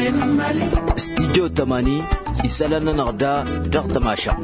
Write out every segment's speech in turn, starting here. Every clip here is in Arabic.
استديو 80 يسألنا نغدا ضغط ماشق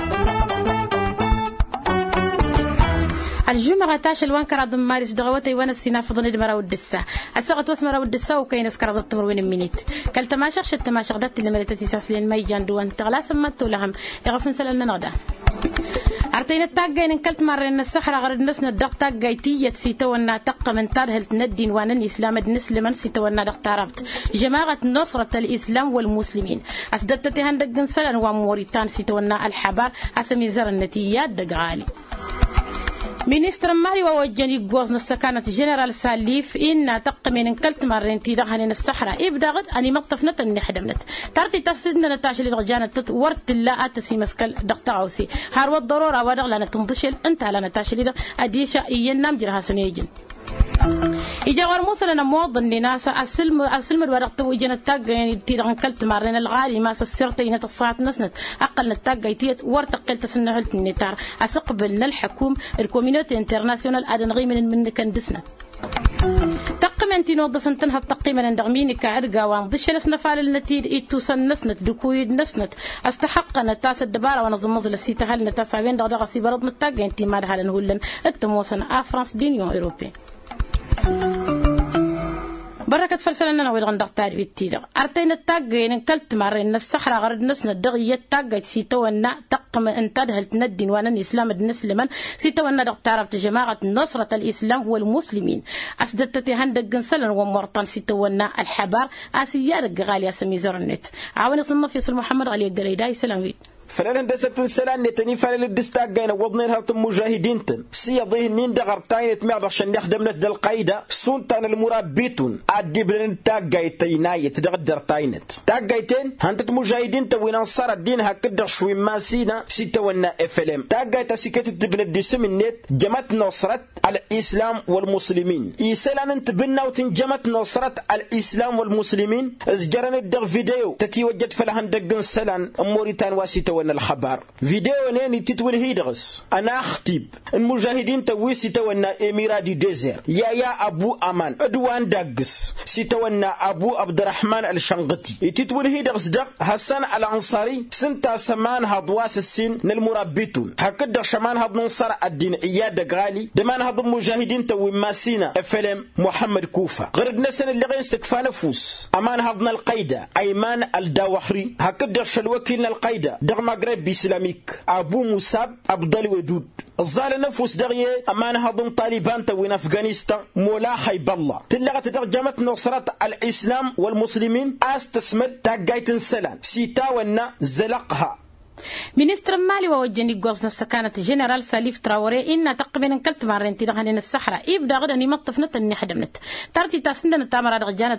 الجمعة تاش الوان كراد مارس دغوتي وانا السناف ضن المرا والدسة السقط واسمرا والدسة وكاين اسكراد التمر وين منيت كلت ما شخش ما شغدت اللي مريتي ساسلين ميجان دوان تغلا سمت لهم يغفن سلنا نغدا أرتين التاجين كلت مرة إن السحرة غرد نسنا الدق تاجيتية سيتونا تق من ترهل تندين وانا الإسلام نسلم سيتونا دق تعرفت جماعة نصرة الإسلام والمسلمين أسدت تهندق سلن وموريتان سيتونا الحبار أسمي زر النتيجات دقالي مينستر مالي ووجني جوزنا السكانة جنرال ساليف إن تقمين كلت مرين تيدهن الصحراء إبدا غد أني مطفنة النحدمنت ترتي تصدنا نتاشي لرجانا تورت لا أتسي مسكال دقتعوسي هارو الضرورة ودغ لنا تنضشل أنت على نتاشي لدغ أديشا إيان نامجرها سنيجن إجا ورموس لنا موضن لناس أسلم الورق وإجا نتاق يعني تيدغن كلت مرين الغالي ما سسرتين تصاعت نسنت أقل نتاق يتيت ورتقل تسنه هلت النتار أسقبل الحكوم الكوميونيتي انترناسيونال أدن غي من كان دسنت تقم أنت نوظف أنتنها التقييم من دغميني كعرقة وانضش لسنا فعل النتيد إتوسن نسنت دكويد نسنت استحق نتاس الدبارة ونظم مزل السيطة هل نتاس عبين دغدغ سيبرد متاق أنت ما دهالن هولن التموسن أفرانس دينيون إيروبي بركة فرسلنا نويل غندق تاريخ التيدر أرتين التاجين كلت مرين الصحراء غرد نسنا الدغية تاجت سيتونا تقم أن تدهل تندين وانا الإسلام النسلما سيتونا دق تعرفت جماعة نصرة الإسلام والمسلمين أسدت تهندق جنسلا ومرطان سيتونا الحبار أسيار غالية سميزر النت عاون صنف يصل محمد علي الجريداي سلامي فلان هندسة السلام نتني فلان الدستاق جينا وضنين هرت المجاهدين تن سيضيه النين دغرتين تمعر عشان يخدم ند القاعدة سونتان المرابيتون عدي بلن تاق جايتيناي تدغدر تاينت تاق جايتين هندت مجاهدين توين انصار الدين هكذا شوي ما سينا سيتونا افلم تاق جايتا سكت تبن الدسم النت جمت نصرة الاسلام والمسلمين يسلان انت بنا وتنجمت نصرة الاسلام والمسلمين ازجرن الدغ فيديو تتيوجد فلهن دقن سلان موريتان واسيتونا الخبر فيديو نيني تتول هيدغس انا اختيب المجاهدين تويسي تونا اميرادي ديزير يا ابو امان ادوان داقس سيتونا ابو عبد الرحمن الشنقطي تتول هيدغس دق حسن الانصاري سنتا سمان هضواس السن نالمربيتون هكذا شمان هض ننصر الدين اياد غالي دمان هض المجاهدين توي ماسينا افلم محمد كوفة غرد نسن اللي غين استكفى نفوس امان هضنا القايدة ايمان الداوحري هكذا شلوكينا القايدة مغرب إسلاميك أبو مصاب عبدالي ودود الظال نفوس دغيه أمان هضم طالبان توين أفغانستان مولا حيب الله تلغت ترجمة نصرة الإسلام والمسلمين أستثمر تاقايت سلام سيتا ونا زلقها مينستر مالي ووجني جوزنا السكانة جنرال ساليف تراوري إن تقريبا كلت مرين تيرهن الصحراء إبدا غدا ني مطفنة إني حدمت ترتي تاسندن تامر رجانة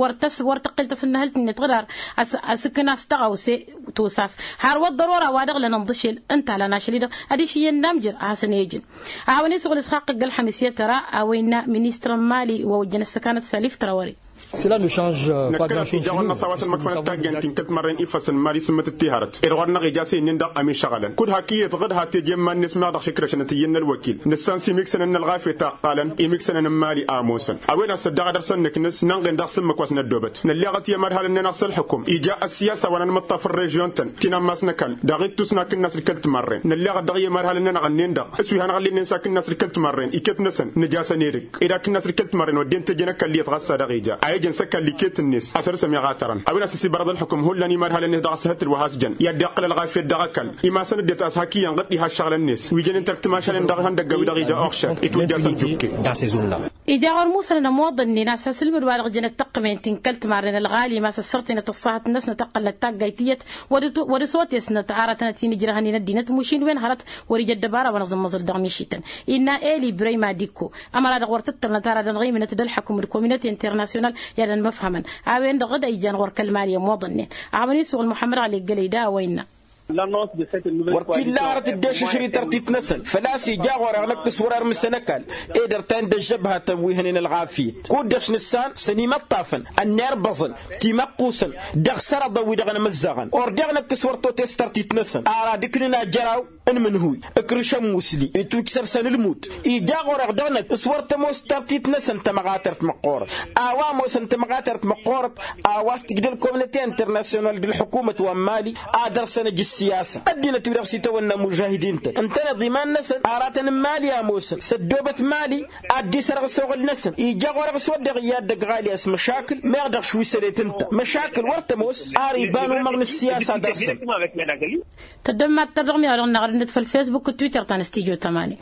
ورتقل تسنهلت إني تغدر أسكنا استغوسي توساس هار الضرورة وادغ لننضشل أنت على ناشليد هذه شيء نامجر حسن يجن أهوني سوق الإسحاق قال حمسية ترى أوين مينستر مالي ووجنا السكانة ساليف تراوري Cela ne change pas grand-chose. جاونا سواسن مكفنا تاجين تنكت مرين إفسن ماري سمت التهارت. إرغنا غجاسي نندق أمي شغلا. كل هكية غد هاتي جمع نسمع دخل شكرا نتيجنا الوكيل. نسانسي ميكسن إن الغافية تقالا. إميكسن إن مالي آموسن. أوين الصدق درسن نكنس نعلن درس مكوسنا الدوبت. نلقت يا مرحلة ننصل الحكم. إجاء السياسة وانا نمطى في الريجيون تن. تنا ماسنا كل. دقيت تسنا كناس الكلت مرين. نلقت دقيقة مرحلة ننغنين دق. اسوي هنغلي ننسى كناس الكلت مرين. إكت نسن نجاسة نيرك. إذا كناس الكلت مرين ودين تجينا كلية غصة دقيقة. أيجن سكال لكيت الناس أسر سمي غاترا أبينا سيسي برد الحكم هو لاني مرحلة إنه دعس هتر وهاسجن يدقل الغافية دقكل إما سندت أسحكيا غطي هالشغل الناس ويجن ترتماش لين دقهن دقة بدقيقة أخشى إتوجاز الجوكي إذا غرموس لنا موضن ناس سلم الوالغ جن التقمين تنكلت مارين الغالي ما سرتنا تصاحت الناس نتقل التاجيتية ورسوت يسنا تعارتنا تيني جرهني ندينة مشين وين هرت ورجال دبارة ونظم مزل دغميشيتن إن إلي بريما ديكو أما لا غورتت نتارا دنغي من تدلحكم الكوميونيتي انترناسيونال يا مفهما عاوين دغدا يجان غور كلمانية موضنين عاوني سوق المحمد علي الجليدا وين ورتي لا رت الدش شري ترتيت نسن فلاسي جاغور اغلق تصور مسنكال ايدر تان دجبها تمويهن الغافي كودش نسان سني مطافن النار بزن تيمقوسن دغسر ضوي دغن مزغن اور دغن تصور تو تسترتيت نسن ارا دكلنا جراو ان من هو اكرشم مسلي تو كسر سن الموت اي جاغور اغدغن تصور تموس ترتيت نسن تمغاترت مقور اوامو سن تمغاترت مقور اواس تقدر كوميونيتي انترناسيونال دي الحكومه ومالي ادر سنه السياسه ادينا تبرسي تونا مجاهدين انت ضمان نسن اراتن مالي يا موسى سدوبه مالي ادي سرغ سوغل نسن يجاغور سود غياد دق غالي اسم مشاكل ما يقدر شوي سريت انت مشاكل ورتموس اريبان مغن السياسه درسن تدمر ترغمي على النغرنت في الفيسبوك وتويتر تاع استديو 8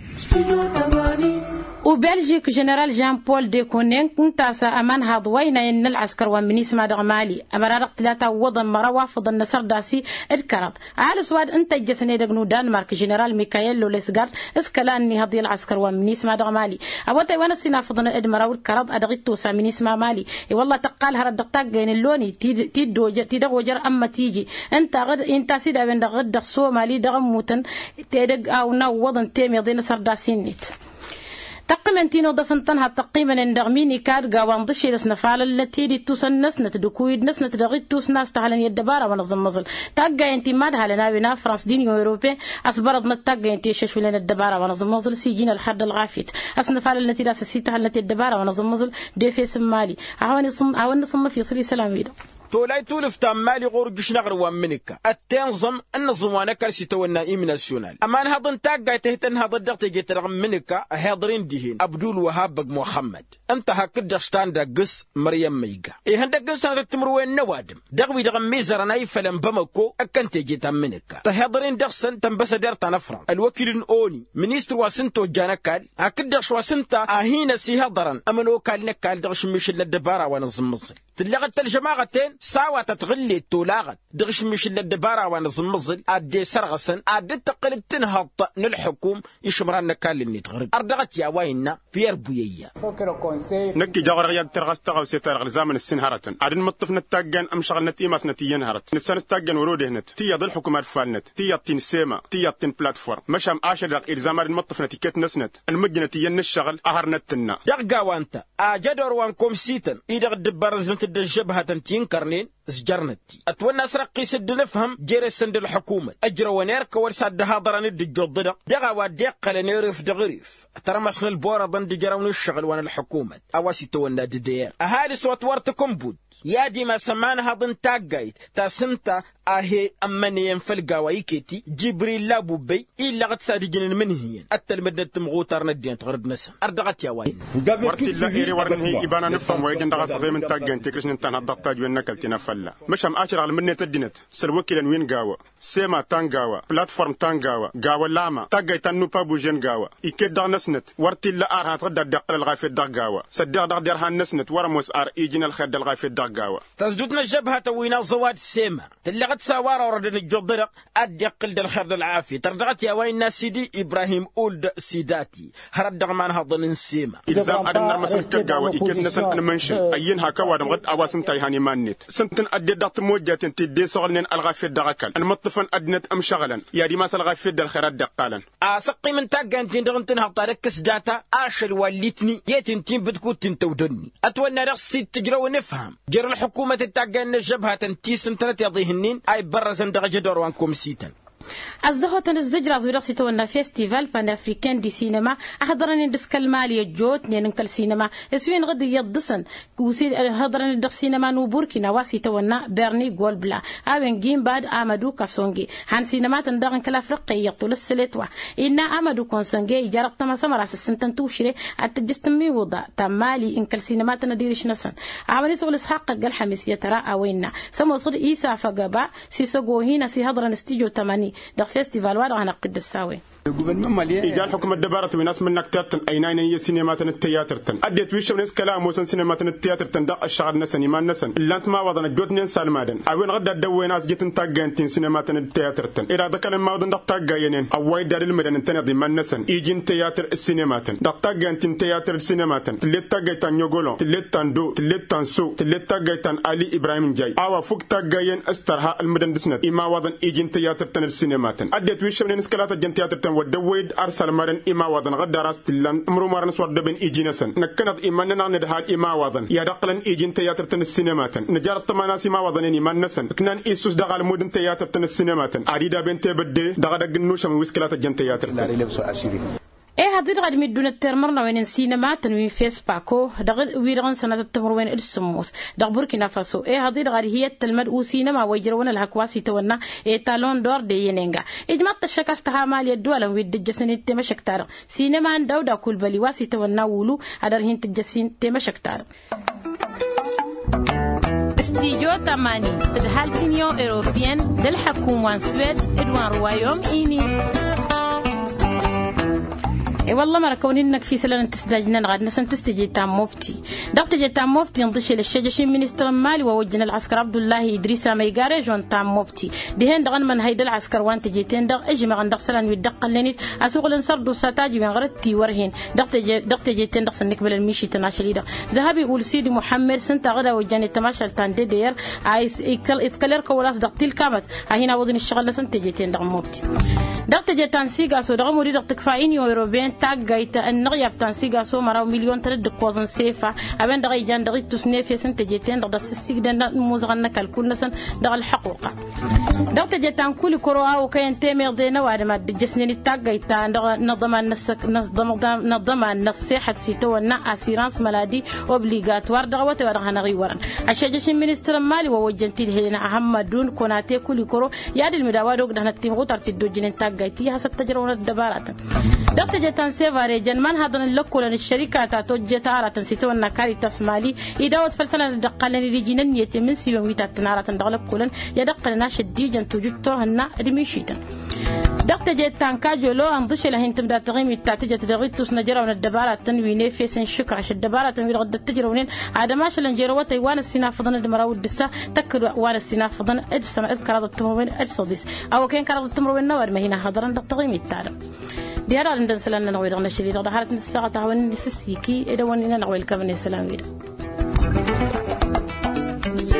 وبلجيك جنرال جان بول دي كونين كنت أمان هضوينا إن العسكر ومنيس ما دغمالي أمرارق 3 وضن مرة وافض النصر داسي الكرط على سواد أنت جسني دغنو دانمارك جنرال ميكايل لوليسغارد اسكلاني هضي العسكر ومنيس ما دغمالي أبوتي وانا سينافضنا إدمرا والكرط أدغيتو سامنيس ما مالي والله تقال هرد طاقين اللوني تيدغ وجر أما تيجي أنت غد أنت سيدا بين غد سو مالي دغموتن تيدغ أو نو وضن تيمي ضي نصر داسين نيت تقريبا تينو ضفنتنها تقريبا اندغميني كاد قاوان ضشي لسنفال التي دي توسن نسنة دكويد نسنة دغيد توس ناس تحلن يدبارة ونظم مظل تاقا انتي مادها لنا بنا فرنس دينيو اوروبي اسبرضنا تاقا انتي ششو لنا الدبارة ونظم مظل سيجينا الحرد الغافيت اسنفال التي داس السيتها التي الدبارة ونظم مظل دي في سمالي هاواني صنف يصري سلام ويدا تولاي تولف تامالي غورجش نغر ومنك التنظم النظمانه كرسي تونا ايم ناسيونال امان هضن تاقا تهتن هض دغت جيت رغم منك هاضرين دهين عبد الوهاب محمد انت هكذا شتان دقس مريم ميغا اي هندق سنه تمروين نوادم دغوي دغم ميزرنا يفلم بمكو اكنت جيت منك تهضرين دغسن تنبسدر تنفرن الوكيل اوني منيستر واسنتو جانكال هكذا شواسنتا اهينا سي هضرن امنو كال نكال دغش مش للدباره ونظم مصر تلغت الجماعتين ساوى تتغلي التولاغت دغش مش للدبارة ونظمزل ادي سرغسن ادي تقل تنهض الحكوم يشمران نكال اللي تغرد اردغت يا وينا بير بويا نكي جاغر غياد ترغس تغاو سيتارغ زامن السن هرتن عدن مطف نتاقن امشغل نتيماس نتيين هرت نسان نتاقن ورودي هنت تيا ضل حكومة فالنت تيا تين سيما تيا تين بلاتفورم مشام اشدق الزام عدن مطف نتيكت نسنت المجنة تيين الشغل اهر نتنا دغا وانت اجدور وانكم سيتن ايدغ الدبار زنت الجبهة تنتين كرنين سجرنتي اتونا سرقي سد نفهم جيري سند الحكومه اجرا ونير كور سد هضرن الجدد دغا وديق لنيرف دغريف ترمسن البورا ضند جراون الشغل وانا الحكومه اواسي تونا ددير اهالي صوت ورتكم بود يا دي ما سمانها ضن تاقايت تاسنتا اهي امني ينفلقا ويكيتي جبريل لابو بي الا غد سادجين منهيين التلمدة تمغوتر ندين تغرد نسا اردغت يا وين ورتي الله ايري ورن هي ابانا نفهم ويجن دغا صدي من تاقين تكرش ننتان هدقتاج وين نكلتنا فلا مشام اشر على مني تدينت سلوكيلن وين غاوا سيما تانغاوا بلاتفورم تانغاوا غاوا لاما تاقايت نوبا بوجين غاوا يكيد دغ نسنت ورتي الله ارها تغدا دقل الغايف الدغ غاوا صدق دغ ديرها نسنت ورموس ار ايجين الخد الغايف الدغ غاوا تسدودنا الجبهة وينا زواد سيما تلغت سوارا وردن الجدرق اديقل دل خير العافية تردغت يا وين سيدي ابراهيم اولد سيداتي هردغ مان هضن سيما الزام ادنا مسك غاوا يكيد نسن ان منشن اين هكا وادم غد اواسن تاي هاني مانيت سنتن ادي دات موجاتن تدي سغلن الغايف الدغكل المطفن ادنت ام شغلا يا دي ماسل الغايف دل خير دقالا اسقي من تاغنتين دغنتن هطاركس داتا اشل وليتني يتنتين بتكون تنتودني اتونا رخصتي تجرا ونفهم جر الحكومة تتاقن الجبهة تنتيس انتنت يضيهنين اي برزن دغجدور وانكم سيتن الزهوة الزجرة زورسي تونا فيستيفال بان افريكان دي سينما احضرني دسك المالية جوت ننكل سينما اسوين غد يدسن وسي هضرني دك سينما نو بوركينا واسي تونا بيرني جول بلا اوين جيم بعد امادو كاسونجي هان سينما تندغن كلا افريقيا طول السلتوا ان امادو كونسونجي جربت ما سمر اسسنتن توشري اتجستمي وضع تمالي انكل سينما تنديرش نسن عملي سوق اسحاق قال حميسيه ترى اوينا سمو صد عيسى فغبا سيسوغو هنا سي هضرن استيجو 8 ده فيستيفال وانا قد الساوي إيجال حكومة دبارة وناس منك ترتن أينين هي سينمات التياتر تن أديت ويش وناس كلام وسن سينمات التياتر تن دق الشغل نسني ما نسن إلا أنت ما وضنا جوتنين سالمادن أوين غدا دو ناس جتن تاجنتين سينمات التياتر تن إذا كان ما وضنا دق تاجينين أواي دار المدن تنادي ما نسن إيجين تياتر السينمات دق تاجنتين تياتر السينمات تلت تاجيتان يقولون تلت تندو تلت تنسو تلت تاجيتان علي إبراهيم جاي أو فوق تاجين استرها المدن دسنت إما وضن إيجين تياتر تن السينمات أديت ويش وناس كلام تجن تياتر تن ودويد أرسل مرن إما وضن غدا راس تلان أمرو مرن سوار دبن إيجينسن نكنت إيماننا ندهال إما وضن يا دقلن إيجين تياتر تن السينمات نجار تماناس إما وضنين إيمان نسن كنان إيسوس دغال مودن تياتر تن السينمات عديدة بنت بدي دغدا جنوش من ويسكلات جن تياتر هذه غادي مدون الترمرنا وين سينما تنوي فيس باكو دغ ويرغن سنة التمر وين السموس دغ بوركينا فاسو هذه غادي هي التلمد وسينما ويجرون الهكواسي تونا تالون دور دي ينينغا اجمع تشكاستها مال يدولا ويد جسن تمشك تار سينما داودا كل بلي واسي تونا ولو ادر هين تجسين تمشك تار استيجو تماني الهالتينيو اوروبيان للحكومة سويد ادوان روايوم إيني والله ما ركون إنك في سلالة تستجنن غاد نسن تستجي تام مفتي ضغط جي تام مفتي نضيش للشجش مينستر المالي ووجنا العسكر عبد الله إدريس ميغاري جون تام مفتي دهين دغن من هيدا العسكر وانت جيتين دغ اجمع دغ سلان ويدق لنيت اسوق لنصردو ساتاجي من غرتي ورهين ضغط جيتين دغ سنقبل الميشي تناشلي دغ ذهبي يقول سيدي محمد سنت غدا وجاني تماشل تان دير عايز يتكلر كولاس دغ تيل كامت هنا وضن الشغل سنت جيتين دغ مفتي ضغط جيتان سيغاسو دغ مريد دغ تكفاين يوروبين تاجيتا النغياب تنسيقا سو مراو مليون ترد كوزن سيفا أبين دغي جان دغي تسنيف يسن تجيتين دغ السيق دنا موزغنا كالكل نسن دغ الحقوقة دغ تجيتان كل كروها وكاين تيمير دينا وعدما جسنين تاجيتا دغ نظم النصيحة سيتو النا أسيرانس ملادي وبليغاتوار دغ وتبرغ نغي ورن الشجش المينستر المالي ووجنتي هنا أهم دون كوناتي كل كرو ياد المداوار دغ نتيم غوتر تدو جنين تاجيتي حسب تجربة الدبارات دغ تجيتان سيفاري جنمان هذا اللوكو لان الشركات توجه تارة تنسيتو النكاري تسمالي إداوة فلسنة دقلني رجينن يتمن سيوم ويتات تنارة تندغلب كلن يدقلنا شدي جن توجد تورهن رميشيتا دقت جيتان كاجولو انضش لهن تمدا تغيم التاتجة تدغيتوس نجرون الدبارات تنويني فيسن شكر عش الدبارات تنوي غد التجرونين عاد ماش لنجروتي وانا السنا فضن دمراو الدسا تكر وانا السنا فضن ادسم اذكر التموين ادصديس او كان كرد التمروين نور ما هنا حضرن تغيم التعلم ديار عندنا سلامنا نوير غنا شريط ظهرت الساعة تعاون نسسيكي إذا ونينا نويل كمن سلام وير